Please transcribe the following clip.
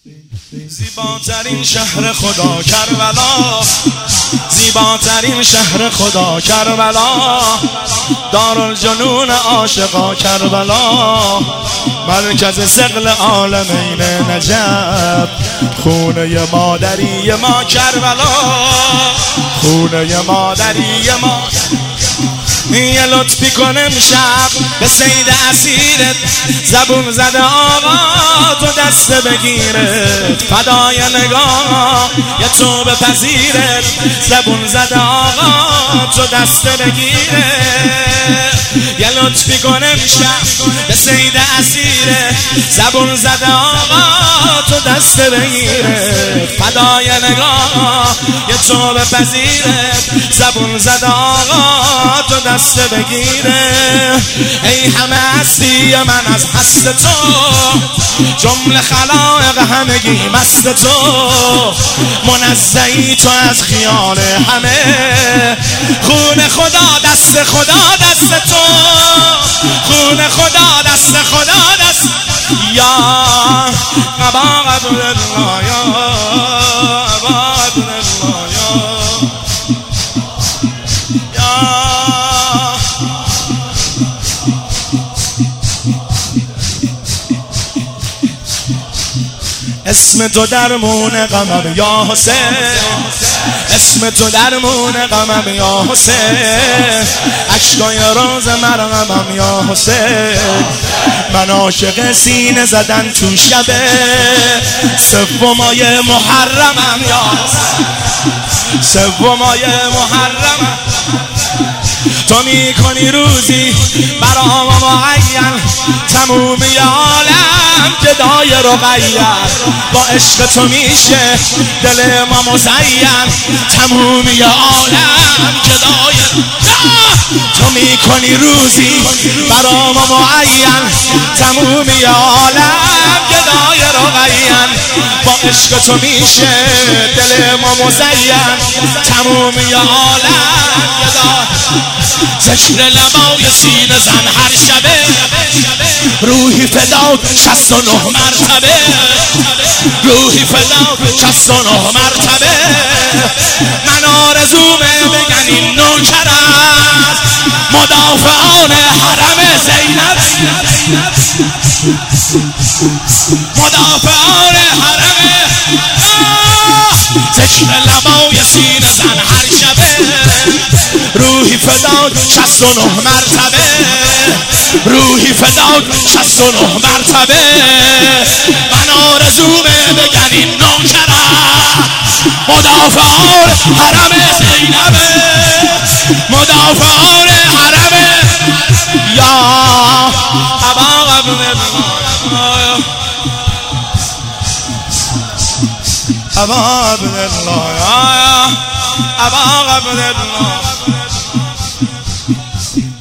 زیباترین شهر خدا کربلا، زیباترین شهر خدا کربلا، دارالجنون عاشقا کربلا، مرکز ثقل عالمین نجف، خونه مادری ما کربلا، خونه مادری ما. یه لطفی کن امشب به سید اسیرت، زبون زده آقا تو دست بگیرت، فدای نگاه یه تو بپذیرت، زبون زده آقا تو دست بگیرت. یه لطفی کن امشب به سید اسیرت، زبون زده آقا تو دست بگیرت، فدای نگاه یه تو بپذیرت، زبون زده آقا تو دست بگیره. ای همه هستی من از هست تو، جمله خلائق همگی مست تو، منزهی تو از خیال همه، خون خدا دست خدا دست تو، خون خدا دست خدا دست. یا ابا عبدالله یا ابا عبدالله یا اسم تو درمون غمم یا حسین، اسم تو درمون غمم یا حسین، اشکای روز مرغمم یا حسین، من عاشق سینه زدن تو شبه سومای محرمم یا حسین، سومای محرمم. تو میکنی روزی برام معین، تمومی عالم گدای رقیه، با عشق تو میشه دل ما مزین، تمومی عالم گدای. تو میکنی روزی برام معین، تمومی عالم گدای رقیه، با عشق تو میشه دل ما مزین، تمومی عالم گدای. ذکر لبای سینه زن هر شبه، روحی فدا 69 مرتبه، روحی فدا 69 مرتبه. من آرزومه بگن این نوکر است، مدافعان حرم زینب، مدافعان حرم. ذکر لبای سینه زن هر شبه، روحی فدا 69 مرتبه، روحی فدا 69 مرتبه. من آرزومه بگن این نوکر است، مدافعان حرم زینب، مدافعان حرم. یا ابا عبدالله ابا عبدالله ابا عبدالله